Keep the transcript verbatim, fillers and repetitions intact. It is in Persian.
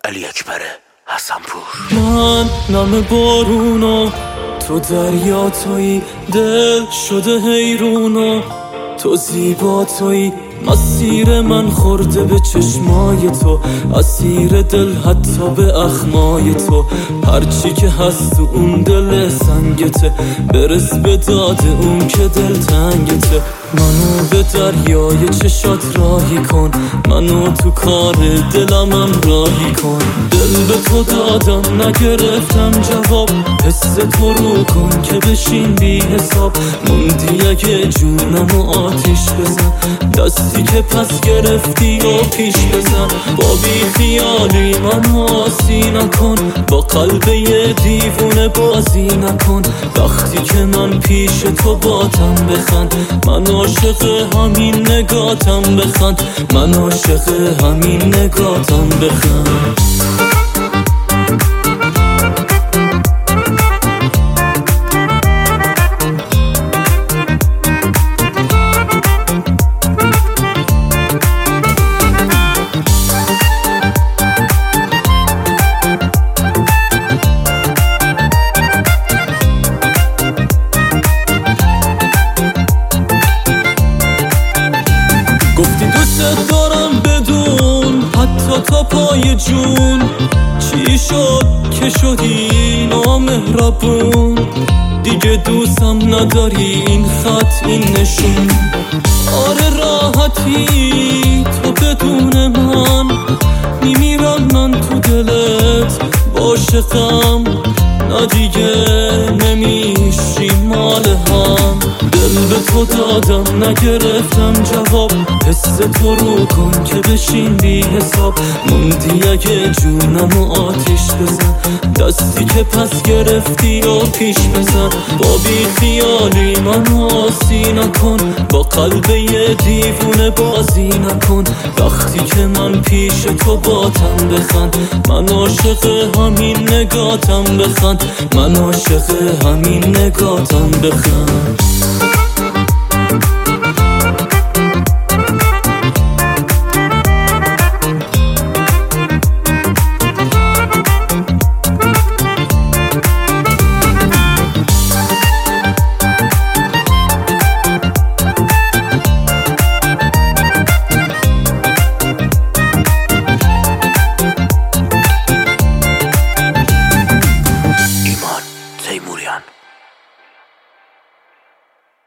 علی اکبر حسنپور. من نم بارونا، تو دریا تویی، دل شده حیرونا، تو زیبا تویی، مسیر من خورده به چشمای تو، اسیر دل حتی به اخمای تو. هرچی که هست تو اون دل سنگته، برس به داد اون که دل تنگته. منو به دریای چشات راهی کن، منو تو کار دلمم راهی کن. دل به تو دادم نگرفتم جواب، حس تو رو کن که بشین بی حساب. موندی اگه جونمو آتیش بزن، دستی که پس گرفتی و پیش بزن. با بی خیالی منو آسی نکن، با قلب یه دیوونه بازی نکن. وقتی که من پیش تو باتم بخند، من عاشق همین نگاتم بخند، من عاشق همین نگاتم بخند. گفتی دوست دارم بدون حتی تا پای جون، چی شد که شدی نامهربون؟ دیگه دوستم نداری این خط این نشون. آره راحتی تو بدون من، میمیرم من تو دلت عاشقم، نه دیگه نمیشی مال هم. دل به تو دادم نگرفتم جواب، حس تو رو کن که بشین بی حساب. موندی اگه جونمو آتیش بزن، دستی که پس گرفتی و پیش بزن. با بی خیالی منو آسی نکن، با قلب یه دیوونه بازی نکن. وقتی که من پیش تو باتم بخند، من عاشق همین نگاتم بخند، من عاشق همین نگاتم بخند.